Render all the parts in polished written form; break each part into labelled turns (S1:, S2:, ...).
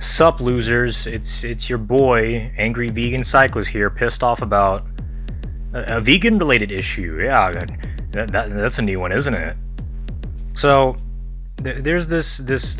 S1: Sup, losers? It's your boy, Angry Vegan Cyclist here, pissed off about a vegan-related issue. Yeah, that's a new one, isn't it? So, there's this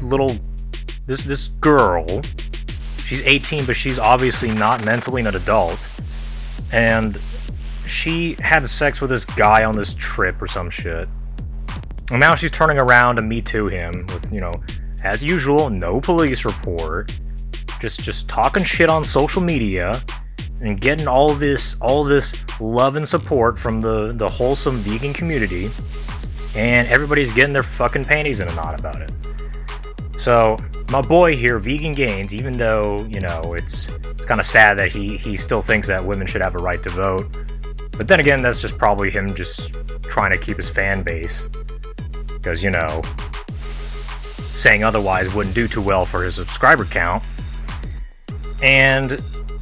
S1: girl. She's 18, but she's obviously not mentally an adult, and she had sex with this guy on this trip or some shit. And now she's turning around to Me Too him with, as usual, no police report, just talking shit on social media and getting all this love and support from the wholesome vegan community, and everybody's getting their fucking panties in a knot about it. So my boy here, Vegan Gains, even though it's kind of sad that he still thinks that women should have a right to vote, but then again, that's just probably him just trying to keep his fan base, because saying otherwise wouldn't do too well for his subscriber count. And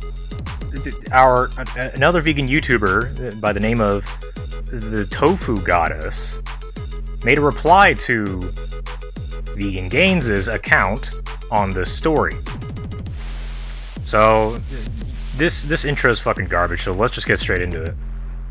S1: another vegan YouTuber by the name of the Tofu Goddess made a reply to Vegan Gains' account on this story. So this intro is fucking garbage, so let's just get straight into it.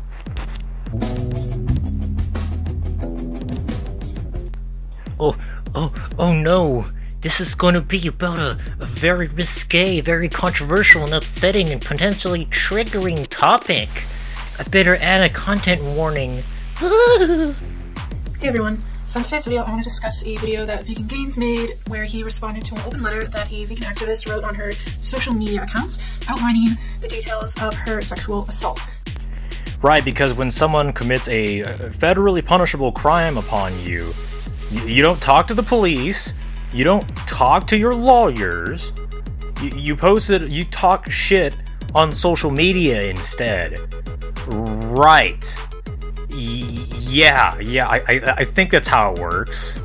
S2: Oh no, this is going to be about a very risque, very controversial and upsetting and potentially triggering topic. I better add a content warning.
S3: Hey everyone, so in today's video I want to discuss a video that Vegan Gains made where he responded to an open letter that a vegan activist wrote on her social media accounts outlining the details of her sexual assault.
S1: Right, because when someone commits a federally punishable crime upon you, you don't talk to the police, you don't talk to your lawyers, you talk shit on social media instead. Right. Yeah, I think that's how it works.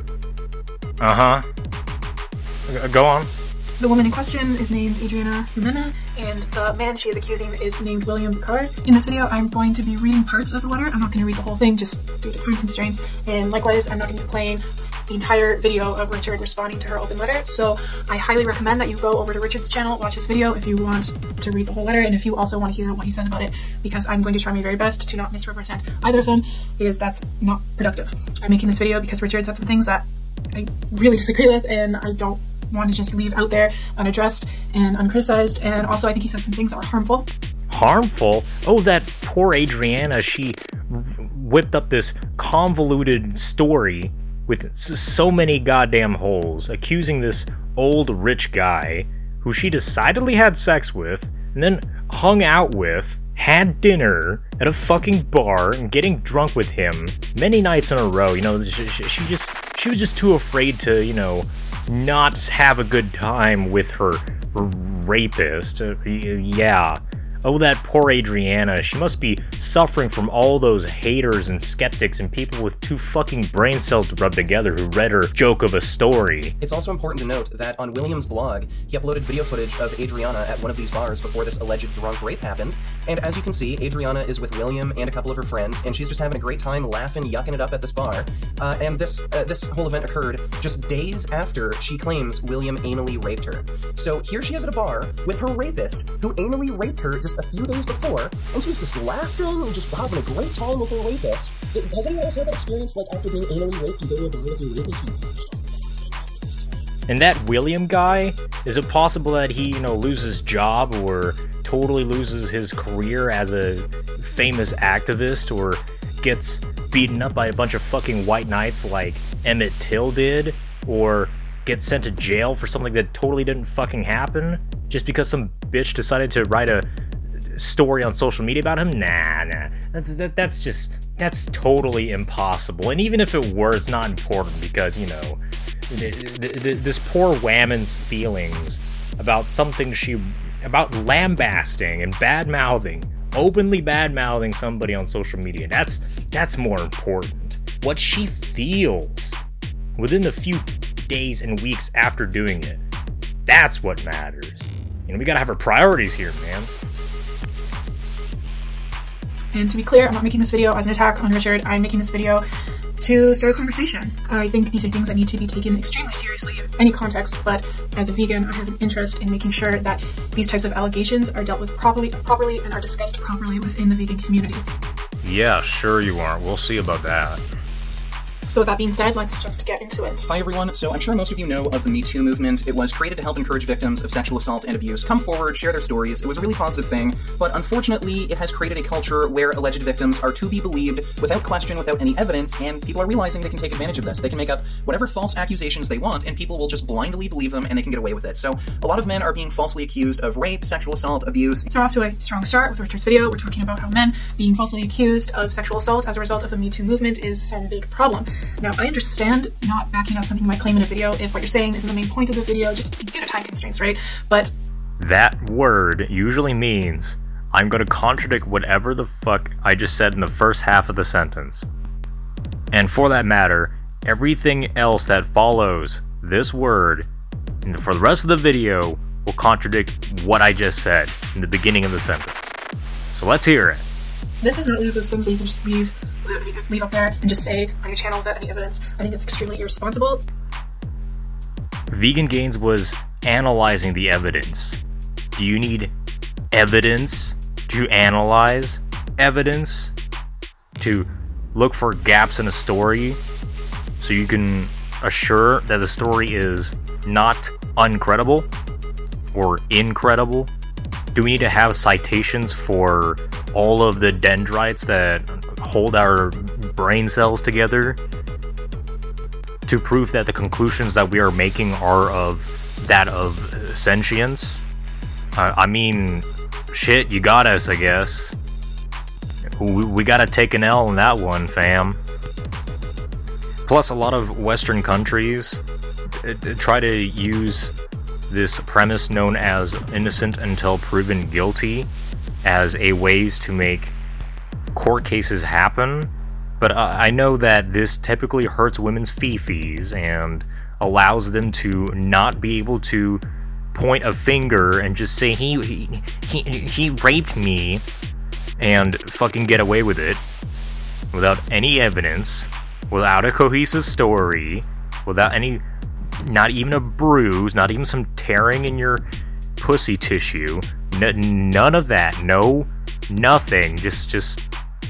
S1: Go on.
S3: The woman in question is named Adriana Jimena, and the man she is accusing is named William Picard. In this video, I'm going to be reading parts of the letter. I'm not going to read the whole thing, just due to time constraints. And likewise, I'm not going to be playing the entire video of Richard responding to her open letter. So I highly recommend that you go over to Richard's channel, watch his video if you want to read the whole letter, and if you also want to hear what he says about it, because I'm going to try my very best to not misrepresent either of them, because that's not productive. I'm making this video because Richard said some things that I really disagree with, and I don't want to just leave out there unaddressed and uncriticized, and also I think he said some things that were harmful.
S1: Harmful? Oh, that poor Adriana, she whipped up this convoluted story with so many goddamn holes, accusing this old rich guy who she decidedly had sex with, and then hung out with, had dinner at a fucking bar, and getting drunk with him many nights in a row. She was just too afraid to, not have a good time with her rapist. Yeah. Oh, that poor Adriana. She must be suffering from all those haters and skeptics and people with two fucking brain cells to rub together who read her joke of a story.
S4: It's also important to note that on William's blog, he uploaded video footage of Adriana at one of these bars before this alleged drunk rape happened. And as you can see, Adriana is with William and a couple of her friends, and she's just having a great time laughing, yucking it up at this bar. And this whole event occurred just days after she claims William anally raped her. So here she is at a bar with her rapist, who anally raped her just a few days before, and she's just laughing and just having a great time with her rapist. Has anyone else had that experience, like after being anally raped, you go to a bar with your rapist?
S1: And that William guy, is it possible that he, loses job or totally loses his career as a famous activist, or gets beaten up by a bunch of fucking white knights like Emmett Till did, or gets sent to jail for something that totally didn't fucking happen just because some bitch decided to write a story on social media about him? Nah. That's totally impossible. And even if it were, it's not important, because this poor woman's feelings about something about lambasting and openly bad-mouthing somebody on social media, that's more important. What she feels within the few days and weeks after doing it, that's what matters. We gotta have our priorities here, man.
S3: And to be clear, I'm not making this video as an attack on Richard. I'm making this video to start a conversation. I think these are things that need to be taken extremely seriously in any context, but as a vegan, I have an interest in making sure that these types of allegations are dealt with properly and are discussed properly within the vegan community.
S1: Yeah, sure you are. We'll see about that.
S3: So with that being said, let's just get into it.
S5: Hi everyone, so I'm sure most of you know of the Me Too movement. It was created to help encourage victims of sexual assault and abuse come forward, share their stories. It was a really positive thing, but unfortunately it has created a culture where alleged victims are to be believed without question, without any evidence, and people are realizing they can take advantage of this. They can make up whatever false accusations they want, and people will just blindly believe them and they can get away with it. So a lot of men are being falsely accused of rape, sexual assault, abuse.
S3: So off to a strong start with Richard's video. We're talking about how men being falsely accused of sexual assault as a result of the Me Too movement is some big problem. Now, I understand not backing up something you might claim in a video if what you're saying isn't the main point of the video, just due to time constraints, right? But
S1: that word usually means I'm going to contradict whatever the fuck I just said in the first half of the sentence. And for that matter, everything else that follows this word for the rest of the video will contradict what I just said in the beginning of the sentence. So let's hear it.
S3: This is not one of those things that you can just leave up there and just say on your channel without any evidence. I think it's extremely irresponsible.
S1: Vegan Gains was analyzing the evidence. Do you need evidence to analyze evidence? To look for gaps in a story so you can assure that the story is not uncredible or incredible? Do we need to have citations for all of the dendrites that hold our brain cells together to prove that the conclusions that we are making are of that of sentience? I mean, shit, you got us, I guess. We gotta take an L on that one, fam. Plus, a lot of Western countries try to use this premise known as innocent until proven guilty as a ways to make court cases happen, but I know that this typically hurts women's fifis and allows them to not be able to point a finger and just say he raped me and fucking get away with it without any evidence, without a cohesive story, without any, not even a bruise, not even some tearing in your pussy tissue, none of that, no, nothing, just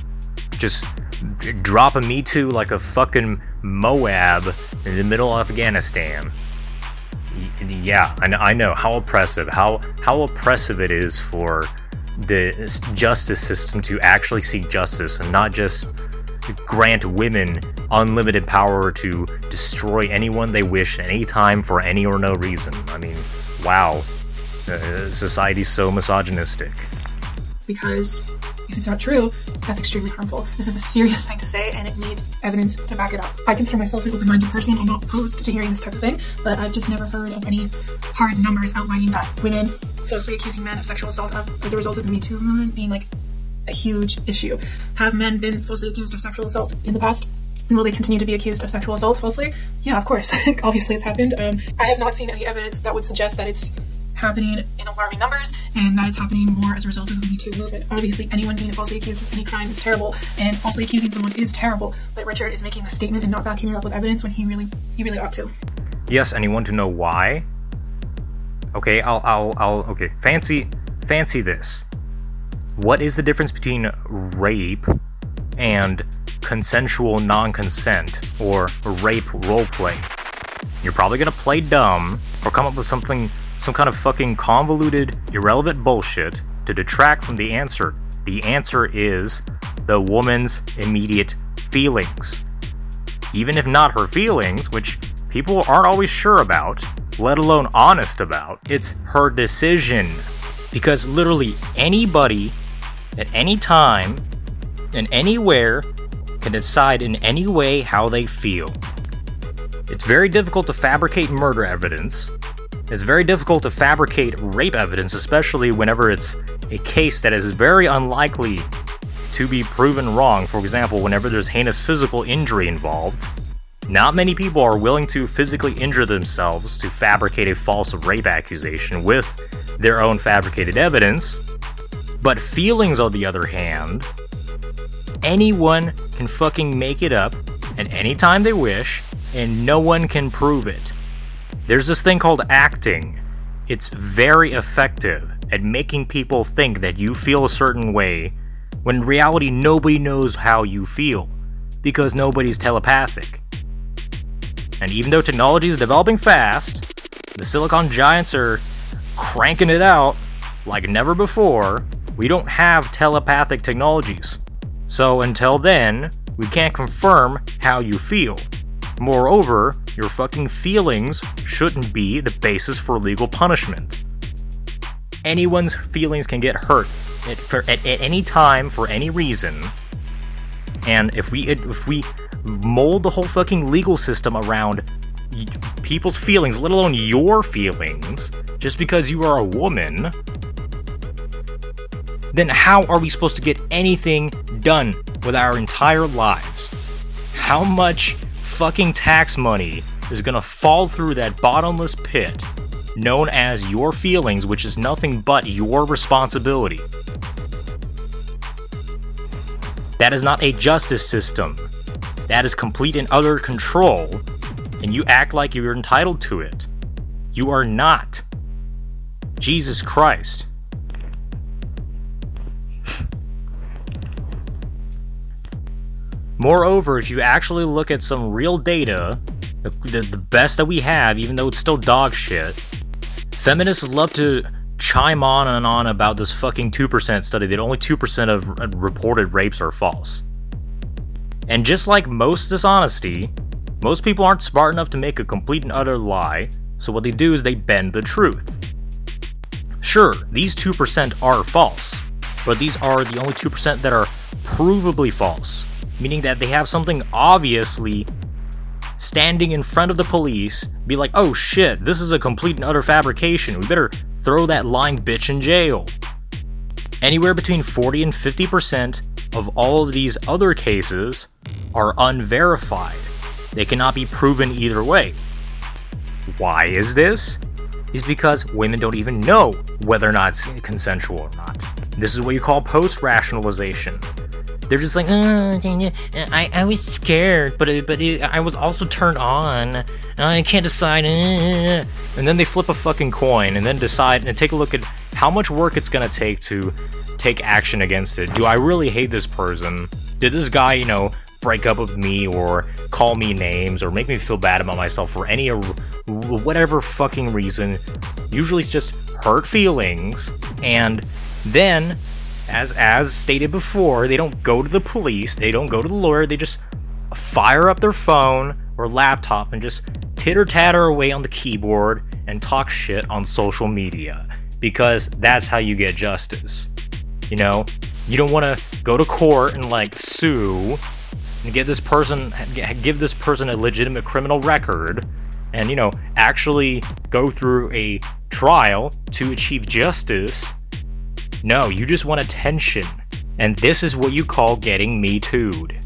S1: drop a Me Too like a fucking Moab in the middle of Afghanistan. Yeah, I know how oppressive, how oppressive it is for the justice system to actually seek justice and not just grant women unlimited power to destroy anyone they wish at any time for any or no reason. I mean, wow. Society's so misogynistic.
S3: Because if it's not true, that's extremely harmful. This is a serious thing to say, and it needs evidence to back it up. I consider myself an open-minded person. I'm not opposed to hearing this type of thing, but I've just never heard of any hard numbers outlining that women falsely accusing men of sexual assault as a result of the Me Too movement being like a huge issue. Have men been falsely accused of sexual assault in the past? And will they continue to be accused of sexual assault falsely? Yeah, of course. Obviously it's happened. I have not seen any evidence that would suggest that it's happening in alarming numbers and that it's happening more as a result of the Me Too movement. Obviously, anyone being falsely accused of any crime is terrible, and falsely accusing someone is terrible, but Richard is making a statement and not backing it up with evidence when he really ought to.
S1: Yes, and you want to know why? Okay, okay, fancy this. What is the difference between rape and consensual non-consent, or rape roleplay? You're probably gonna play dumb, or come up with some kind of fucking convoluted, irrelevant bullshit to detract from the answer. The answer is the woman's immediate feelings. Even if not her feelings, which people aren't always sure about, let alone honest about, it's her decision. Because literally anybody, at any time, and anywhere, can decide in any way how they feel. It's very difficult to fabricate murder evidence. It's very difficult to fabricate rape evidence, especially whenever it's a case that is very unlikely to be proven wrong. For example, whenever there's heinous physical injury involved, not many people are willing to physically injure themselves to fabricate a false rape accusation with their own fabricated evidence. But feelings, on the other hand, anyone can fucking make it up and anytime they wish, and no one can prove it. There's this thing called acting. It's very effective at making people think that you feel a certain way, when in reality nobody knows how you feel, because nobody's telepathic. And even though technology is developing fast, the Silicon Giants are cranking it out like never before, we don't have telepathic technologies. So until then, we can't confirm how you feel. Moreover, your fucking feelings shouldn't be the basis for legal punishment. Anyone's feelings can get hurt at any time for any reason, and if we mold the whole fucking legal system around people's feelings, let alone your feelings, just because you are a woman, then how are we supposed to get anything done with our entire lives? How much fucking tax money is gonna fall through that bottomless pit known as your feelings, which is nothing but your responsibility? That is not a justice system. That is complete and utter control, and you act like you're entitled to it. You are not. Jesus Christ. Moreover, if you actually look at some real data, the best that we have, even though it's still dog shit, feminists love to chime on and on about this fucking 2% study that only 2% of reported rapes are false. And just like most dishonesty, most people aren't smart enough to make a complete and utter lie, so what they do is they bend the truth. Sure, these 2% are false, but these are the only 2% that are provably false, meaning that they have something obviously standing in front of the police, be like, oh shit, this is a complete and utter fabrication, we better throw that lying bitch in jail. Anywhere between 40 and 50% of all of these other cases are unverified. They cannot be proven either way. Why is this? Is because women don't even know whether or not it's consensual or not. This is what you call post-rationalization. They're just like, I was scared, but I was also turned on. I can't decide. And then they flip a fucking coin and then decide and take a look at how much work it's gonna take to take action against it. Do I really hate this person? Did this guy, break up with me or call me names or make me feel bad about myself for any whatever fucking reason? Usually it's just hurt feelings, and then as stated before, they don't go to the police, they don't go to the lawyer, they just fire up their phone or laptop and just titter-tatter away on the keyboard and talk shit on social media, because that's how you get justice. You don't want to go to court and sue and give this person a legitimate criminal record and actually go through a trial to achieve justice. No, you just want attention. And this is what you call getting Me Too'd.